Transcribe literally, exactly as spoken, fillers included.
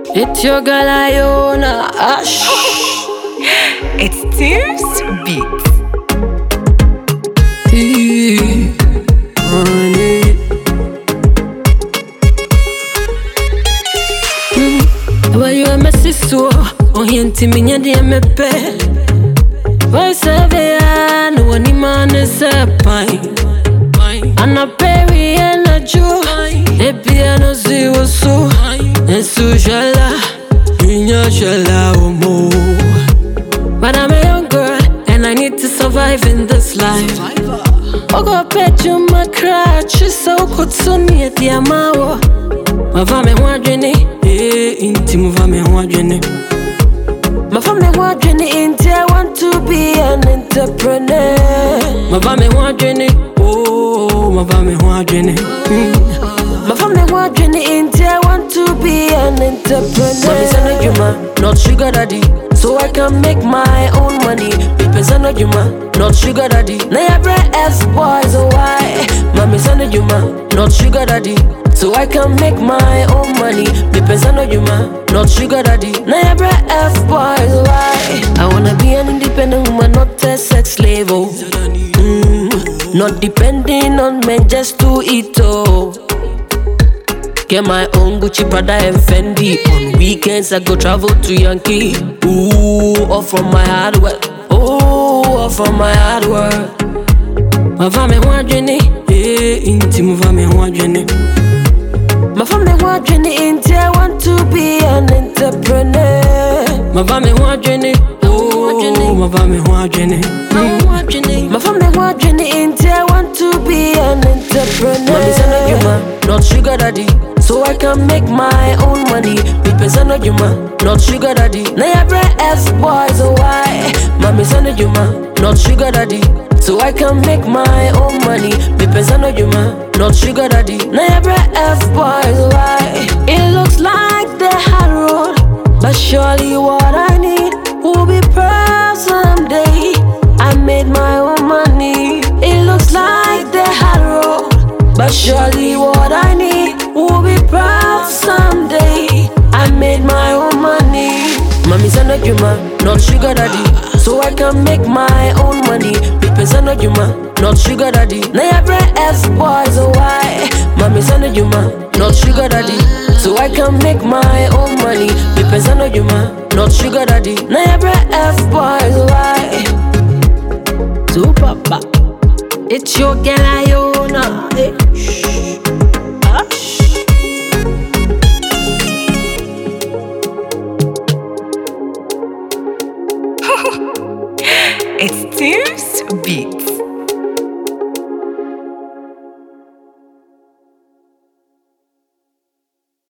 It's your girl Iona Ash. It's Tears Beats. Hey, on it. Mm. Well, you are my sister. Oh, he ain't me, and he me pay. Why say I no one man is a pine. And a berry and a Jew. The piano zero so. And so shall I. In your shall I more. But I'm a young girl and I need to survive in this life. Oh, go pet you my crutch. She's so good so near the amawo. My family wondering it. Eh, inti family wondering it. My family wondering it. Inti I want to be an entrepreneur. My family wondering it. Oh, my family wondering it. Mm. My family wondering it. Inti I want to be an entrepreneur. Mommy send you man, not sugar daddy. So I can make my own money. People send you man, not sugar daddy. Now every S boys oh why? Mommy send you man, not sugar daddy. So I can make my own money. People send you man, not sugar daddy. Now every F boys oh why? I wanna be an independent woman, not a sex slave. Oh. Mm, not depending on men just to eat. Oh. Get my own Gucci, Prada and Fendi. On weekends I go travel to Yankee. Ooh, all from my hard work. Ooh, all from my hard work. My family wondering it. Eh, inti my family wondering it. My family wondering it. Inti I want to be an entrepreneur. My family wondering it. Oh, my family wondering it. Mm. My family wondering it. Inti I want to be an entrepreneur. Mommy send you man, not sugar daddy. So I can make my own money. People send you man, not sugar daddy. Now every S boys oh why? Mommy send you man, not sugar daddy. So I can make my own money. People send you man, not sugar daddy. Now every F boys oh why? It looks like the hard road, but surely what I need will be proud someday. I made my own money. It looks like the hard road, but surely what I need will be proud someday. I made my own money. Mommy send you man, not sugar daddy. So I can make my own money. People send you man, not sugar daddy. Now every S boys oh why? Mommy send you man, not sugar daddy. So I can make my own money. People send you man, not sugar daddy. Now every F boys oh why? So papa, it's your girl Iona. Hey. It's Tears Beats.